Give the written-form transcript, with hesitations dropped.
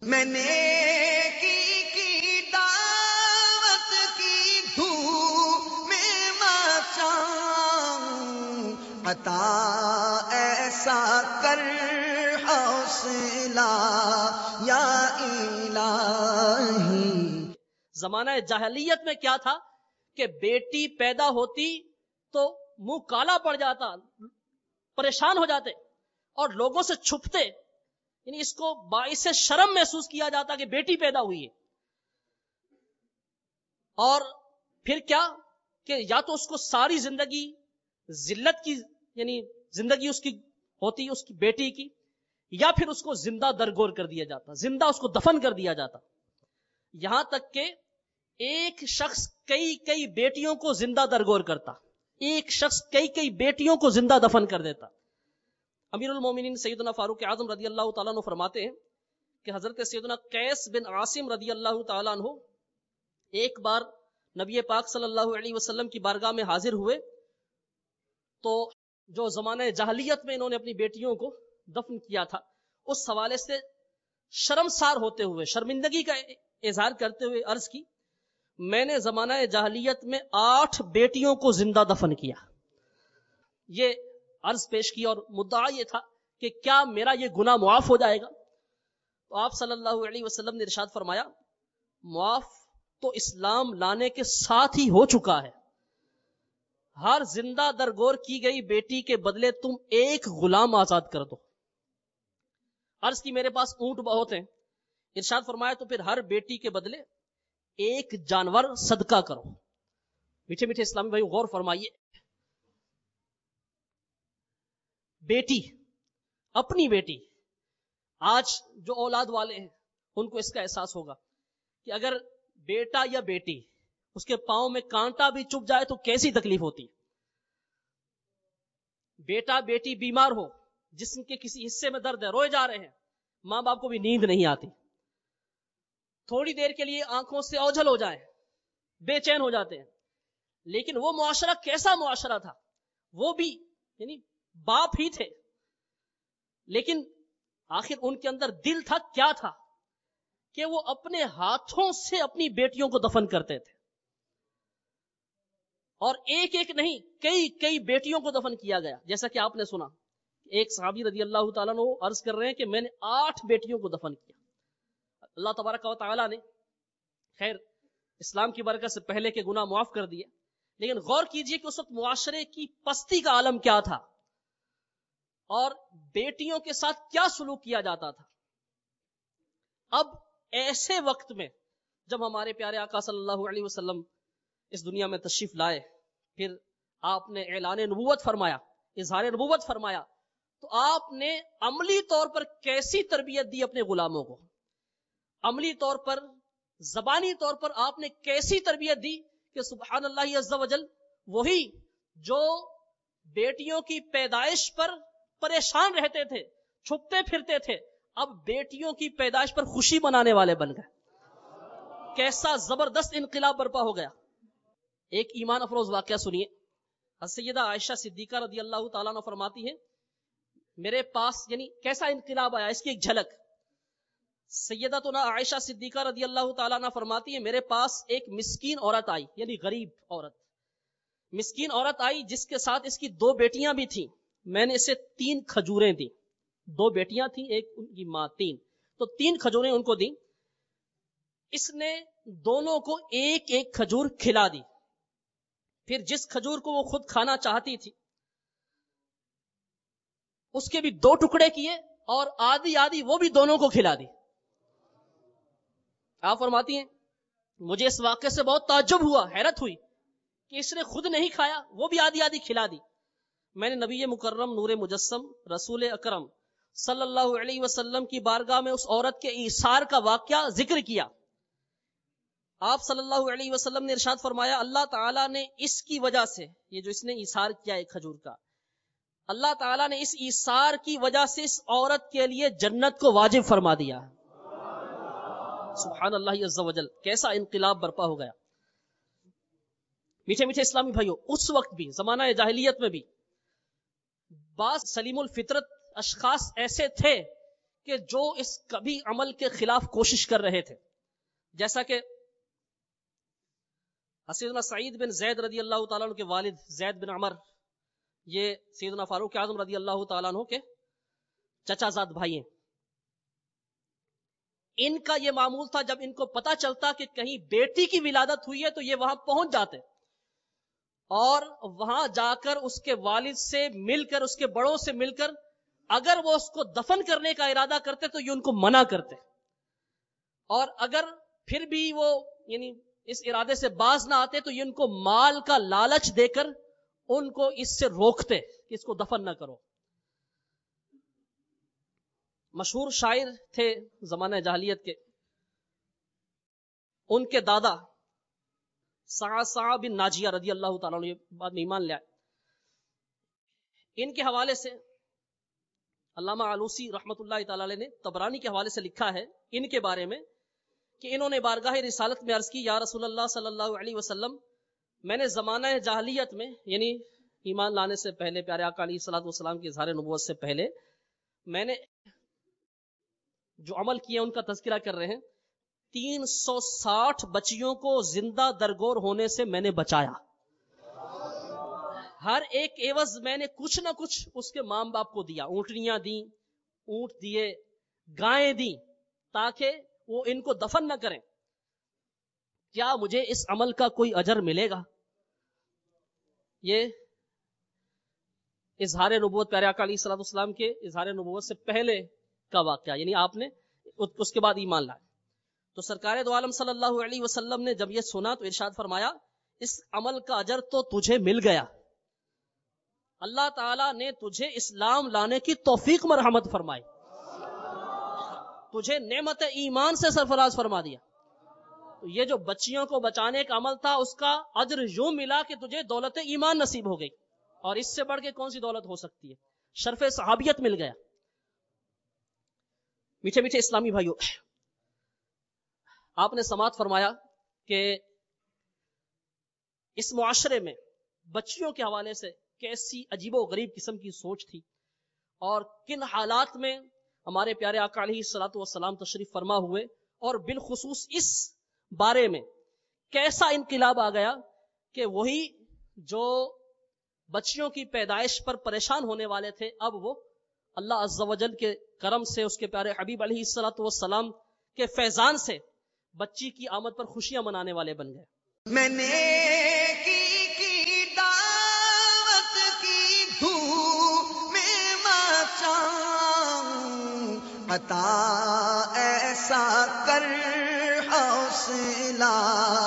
میں نے کی دعوت کی دھوم میں مچاؤں، عطا ایسا کر حوصلہ یا الہی۔ زمانہ جاہلیت میں کیا تھا کہ بیٹی پیدا ہوتی تو منہ کالا پڑ جاتا، پریشان ہو جاتے اور لوگوں سے چھپتے، یعنی اس کو باعث شرم محسوس کیا جاتا کہ بیٹی پیدا ہوئی ہے۔ اور پھر کیا کہ یا تو اس کو ساری زندگی ذلت کی، یعنی زندگی اس کی ہوتی اس کی بیٹی کی، یا پھر اس کو زندہ درگور کر دیا جاتا، زندہ اس کو دفن کر دیا جاتا۔ یہاں تک کہ ایک شخص کئی بیٹیوں کو زندہ درگور کرتا، ایک شخص کئی بیٹیوں کو زندہ دفن کر دیتا۔ امیر المومنین سیدنا فاروق اعظم رضی اللہ تعالیٰ عنہ فرماتے ہیں کہ حضرت سیدنا قیس بن عاصم رضی اللہ تعالیٰ عنہ ایک بار نبی پاک صلی اللہ علیہ وسلم کی بارگاہ میں حاضر ہوئے، تو جو زمانہ جاہلیت میں انہوں نے اپنی بیٹیوں کو دفن کیا تھا، اس حوالے سے شرمسار ہوتے ہوئے، شرمندگی کا اظہار کرتے ہوئے عرض کی، میں نے زمانہ جاہلیت میں 8 بیٹیوں کو زندہ دفن کیا۔ یہ عرض پیش کی اور مدعا یہ تھا کہ کیا میرا یہ گناہ معاف ہو جائے گا؟ تو آپ صلی اللہ علیہ وسلم نے ارشاد فرمایا، معاف تو اسلام لانے کے ساتھ ہی ہو چکا ہے، ہر زندہ درگور کی گئی بیٹی کے بدلے تم ایک غلام آزاد کر دو۔ عرض کی میرے پاس اونٹ بہت ہیں، ارشاد فرمایا تو پھر ہر بیٹی کے بدلے ایک جانور صدقہ کرو۔ میٹھے میٹھے اسلامی بھائی غور فرمائیے، بیٹی، اپنی بیٹی، آج جو اولاد والے ہیں ان کو اس کا احساس ہوگا کہ اگر بیٹا یا بیٹی اس کے پاؤں میں کانٹا بھی چبھ جائے تو کیسی تکلیف ہوتی ہے۔ بیٹا بیٹی بیمار ہو، جسم کے کسی حصے میں درد ہے، روئے جا رہے ہیں، ماں باپ کو بھی نیند نہیں آتی، تھوڑی دیر کے لیے آنکھوں سے اوجھل ہو جائے، بے چین ہو جاتے ہیں۔ لیکن وہ معاشرہ کیسا معاشرہ تھا، وہ بھی یعنی باپ ہی تھے، لیکن آخر ان کے اندر دل تھا، کیا تھا کہ وہ اپنے ہاتھوں سے اپنی بیٹیوں کو دفن کرتے تھے، اور ایک ایک نہیں کئی بیٹیوں کو دفن کیا گیا۔ جیسا کہ آپ نے سنا، ایک صحابی رضی اللہ تعالیٰ عنہ عرض کر رہے ہیں کہ میں نے 8 بیٹیوں کو دفن کیا۔ اللہ تبارک و تعالیٰ نے خیر اسلام کی برکت سے پہلے کے گناہ معاف کر دیے، لیکن غور کیجئے کہ اس وقت معاشرے کی پستی کا عالم کیا تھا اور بیٹیوں کے ساتھ کیا سلوک کیا جاتا تھا۔ اب ایسے وقت میں جب ہمارے پیارے آقا صلی اللہ علیہ وسلم اس دنیا میں تشریف لائے، پھر آپ نے اعلان نبوت فرمایا، اظہار نبوت فرمایا، تو آپ نے عملی طور پر کیسی تربیت دی اپنے غلاموں کو؟ عملی طور پر، زبانی طور پر آپ نے کیسی تربیت دی کہ سبحان اللہ عز و جل، وہی جو بیٹیوں کی پیدائش پر پریشان رہتے تھے، چھپتے پھرتے تھے، اب بیٹیوں کی پیدائش پر خوشی منانے والے بن گئے۔ کیسا زبردست انقلاب برپا ہو گیا۔ ایک ایمان افروز واقعہ سنیے۔ سیدہ عائشہ صدیقہ رضی اللہ تعالیٰ عنہ فرماتی ہیں، میرے پاس یعنی کیسا انقلاب آیا، اس کی ایک جھلک۔ سیدتنا عائشہ صدیقہ رضی اللہ تعالیٰ عنہ فرماتی ہے، میرے پاس ایک مسکین عورت آئی، یعنی غریب عورت، مسکین عورت آئی جس کے ساتھ اس کی 2 بیٹیاں بھی تھیں۔ میں نے اسے 3 کھجوریں دیں، 2 بیٹیاں تھیں، ایک ان کی ماں، 3 تو 3 کھجوریں ان کو دیں۔ اس نے دونوں کو ایک ایک کھجور کھلا دی، پھر جس کھجور کو وہ خود کھانا چاہتی تھی اس کے بھی 2 ٹکڑے کیے اور آدھی آدھی وہ بھی دونوں کو کھلا دی۔ آپ فرماتی ہیں مجھے اس واقعے سے بہت تعجب ہوا، حیرت ہوئی کہ اس نے خود نہیں کھایا، وہ بھی آدھی آدھی کھلا دی۔ میں نے نبی مکرم نور مجسم رسول اکرم صلی اللہ علیہ وسلم کی بارگاہ میں اس عورت کے ایثار کا واقعہ ذکر کیا۔ آپ صلی اللہ علیہ وسلم نے ارشاد فرمایا، اللہ تعالیٰ نے اس کی وجہ سے، یہ جو اس نے ایثار کیا ایک کھجور کا، اللہ تعالیٰ نے اس ایثار کی وجہ سے اس عورت کے لیے جنت کو واجب فرما دیا۔ سبحان اللہ عز و جل، کیسا انقلاب برپا ہو گیا۔ میٹھے میٹھے اسلامی بھائیوں، اس وقت بھی زمانہ جاہلیت میں بھی بعض سلیم الفطرت اشخاص ایسے تھے کہ جو اس کبھی عمل کے خلاف کوشش کر رہے تھے، جیسا کہ سیدنا سعید بن زید رضی اللہ تعالیٰ عنہ کے والد زید بن عمر، یہ سیدنا فاروق اعظم رضی اللہ تعالیٰ عنہ کے چچا زاد بھائی ہیں. ان کا یہ معمول تھا جب ان کو پتا چلتا کہ کہیں بیٹی کی ولادت ہوئی ہے تو یہ وہاں پہنچ جاتے اور وہاں جا کر اس کے والد سے مل کر، اس کے بڑوں سے مل کر، اگر وہ اس کو دفن کرنے کا ارادہ کرتے تو یہ ان کو منع کرتے، اور اگر پھر بھی وہ یعنی اس ارادے سے باز نہ آتے تو یہ ان کو مال کا لالچ دے کر ان کو اس سے روکتے کہ اس کو دفن نہ کرو. مشہور شاعر تھے زمانہ جاہلیت کے، ان کے دادا سعد بن ناجیہ رضی اللہ تعالیٰ عنہ بعد میں ایمان لے آئے. ان کے حوالے سے علامہ علوسی رحمت اللہ تعالی علیہ نے طبرانی کے حوالے سے لکھا ہے ان کے بارے میں کہ انہوں نے بارگاہ رسالت میں عرض کی، یا رسول اللہ صلی اللہ علیہ وسلم، میں نے زمانہ جاہلیت میں یعنی ایمان لانے سے پہلے، پیارے آقا علیہ الصلوۃ والسلام کی اظہار نبوت سے پہلے، میں نے جو عمل کیا ان کا تذکرہ کر رہے ہیں. 360 بچیوں کو زندہ درگور ہونے سے میں نے بچایا. ہر ایک عوض میں نے کچھ نہ کچھ اس کے ماں باپ کو دیا، اونٹنیاں دیں، اونٹ دیے، گائیں دیں، تاکہ وہ ان کو دفن نہ کریں. کیا مجھے اس عمل کا کوئی اجر ملے گا؟ یہ اظہار نبوت پیارے آقا علیہ الصلوۃ والسلام کے اظہار نبوت سے پہلے کا واقعہ، یعنی آپ نے اس کے بعد ایمان لائے. تو سرکار دو عالم صلی اللہ علیہ وسلم نے جب یہ سنا تو ارشاد فرمایا، اس عمل کا اجر تو تجھے مل گیا، اللہ تعالیٰ نے تجھے اسلام لانے کی توفیق مرحمت فرمائی، تجھے نعمت ایمان سے سرفراز فرما دیا. تو یہ جو بچیوں کو بچانے کا عمل تھا اس کا اجر یوں ملا کہ تجھے دولت ایمان نصیب ہو گئی، اور اس سے بڑھ کے کون سی دولت ہو سکتی ہے؟ شرف صحابیت مل گیا. میٹھے میٹھے اسلامی بھائیوں، آپ نے سماعت فرمایا کہ اس معاشرے میں بچیوں کے حوالے سے کیسی عجیب و غریب قسم کی سوچ تھی، اور کن حالات میں ہمارے پیارے آقا علیہ الصلوۃ والسلام تشریف فرما ہوئے، اور بالخصوص اس بارے میں کیسا انقلاب آ گیا کہ وہی جو بچیوں کی پیدائش پر پریشان ہونے والے تھے، اب وہ اللہ عز و جل کے کرم سے، اس کے پیارے حبیب علیہ الصلوۃ والسلام کے فیضان سے بچی کی آمد پر خوشیاں منانے والے بن گئے. میں نے کی دعوت کی دھوم میں مچاؤں، عطا ایسا کر حوصلہ